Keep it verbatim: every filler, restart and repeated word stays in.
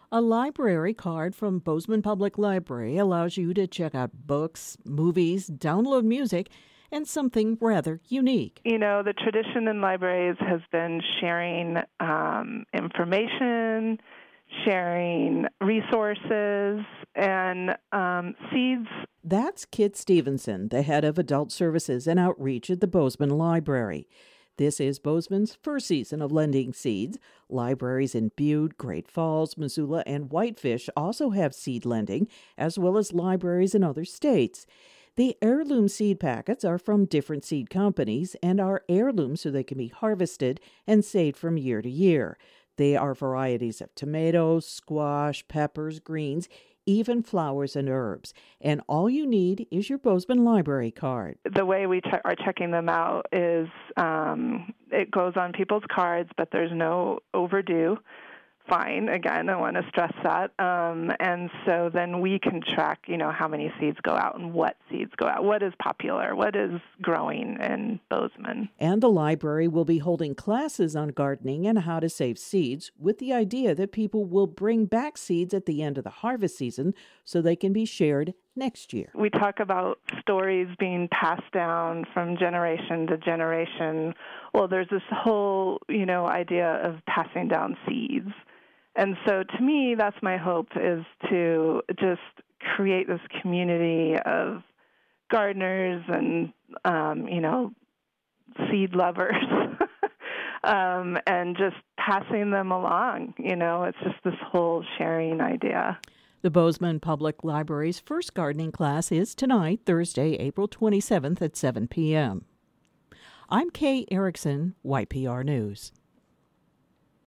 A library card from Bozeman Public Library allows you to check out books, movies, download music, and something rather unique. You know, the tradition in libraries has been sharing um, information, sharing resources, and um, seeds. That's Kit Stevenson, the head of Adult Services and Outreach at the Bozeman Library. This is Bozeman's first season of lending seeds. Libraries in Butte, Great Falls, Missoula, and Whitefish also have seed lending, as well as libraries in other states. The heirloom seed packets are from different seed companies and are heirlooms so they can be harvested and saved from year to year. They are varieties of tomatoes, squash, peppers, greens, even flowers and herbs. And all you need is your Bozeman Library card. The way we che- are checking them out is um, it goes on people's cards, but there's no overdue fine. Again, I want to stress that. Um, and so then we can track, you know, how many seeds go out and what seeds go out, what is popular, what is growing in Bozeman. And the library will be holding classes on gardening and how to save seeds with the idea that people will bring back seeds at the end of the harvest season so they can be shared next year. We talk about stories being passed down from generation to generation. Well, there's this whole, you know, idea of passing down seeds. And so to me, that's my hope, is to just create this community of gardeners and, um, you know, seed lovers um, and just passing them along. You know, it's just this whole sharing idea. The Bozeman Public Library's first gardening class is tonight, Thursday, April twenty-seventh at seven p.m. I'm Kay Erickson, Y P R News.